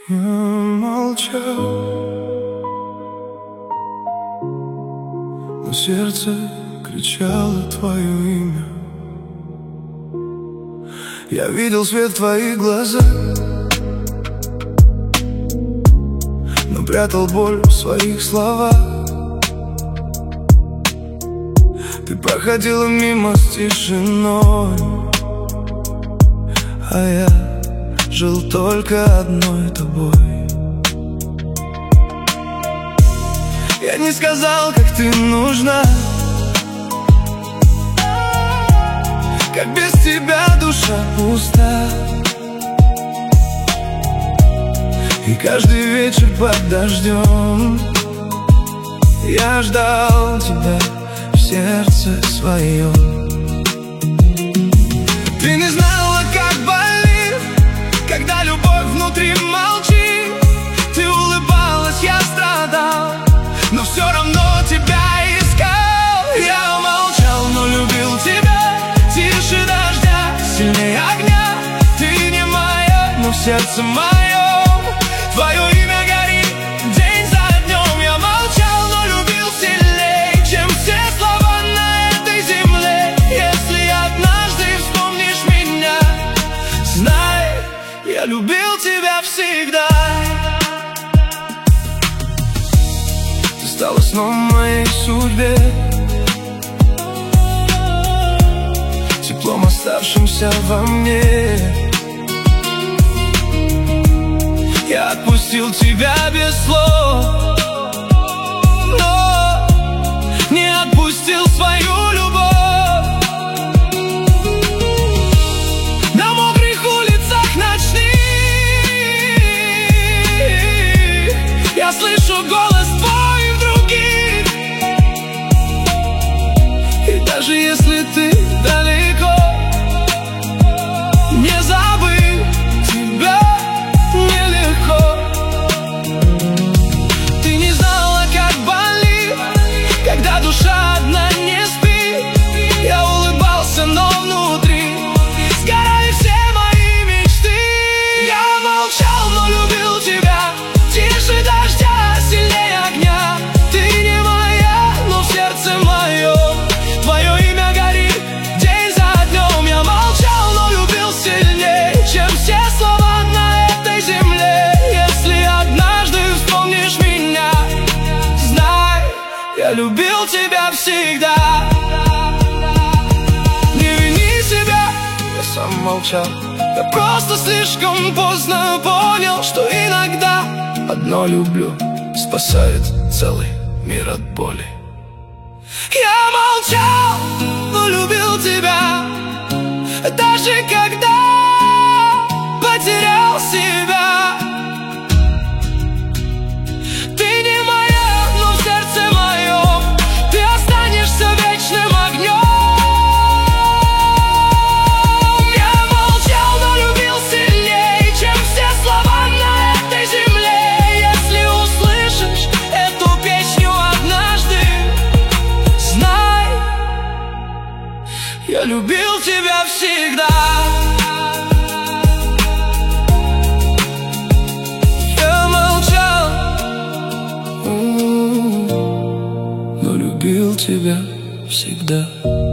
Я молчал, но сердце кричало твое имя. Я видел свет в твоих глазах, но прятал боль в своих словах. Ты проходила мимо с тишиной, а я жил только одной тобой. Я не сказал, как ты нужна, как без тебя душа пуста. И каждый вечер под дождем я ждал тебя в сердце своем. Ты не знала, как болит, когда любовь внутри молчит. Ты улыбалась, я страдал, но все равно тебя искал. Я молчал, но любил тебя тише дождя, сильнее огня. Ты не моя, но в сердце моем твое имя горит день за днем. Я молчал, но любил сильнее, чем все слова на этой земле. Если однажды вспомнишь меня, знай, я любил тебя всегда. Ты стала сном в моей судьбе, теплом, оставшимся во мне. Я отпустил тебя без слов, но не отпустил свою любовь. На мокрых улицах ночных я слышу голос твой в других. И даже если ты далеко, не забыть тебя нелегко. Ты не знала, как болит, когда душа одна не спит. Я улыбался, но внутри сгорали все мои мечты. Я молчал, но любил тебя тише дождя, сильнее огня. Ты не моя, но в сердце моем твое имя горит день за днем. Я молчал, но любил сильнее, чем все слова на этой земле. Если однажды вспомнишь меня, знай, я любил тебя всегда. Не вини себя, я сам молчал. Я просто слишком поздно понял, что иногда одно люблю спасает целый мир от боли. Я молчал, но любил тебя, даже когда потерял себя. Ты не моя, но в сердце моем ты останешься вечным огнем. Я молчал, но любил сильнее, чем все слова на этой земле. Если услышишь эту песню однажды, знай, я любил тебя всегда. Я молчал, но любил тебя всегда.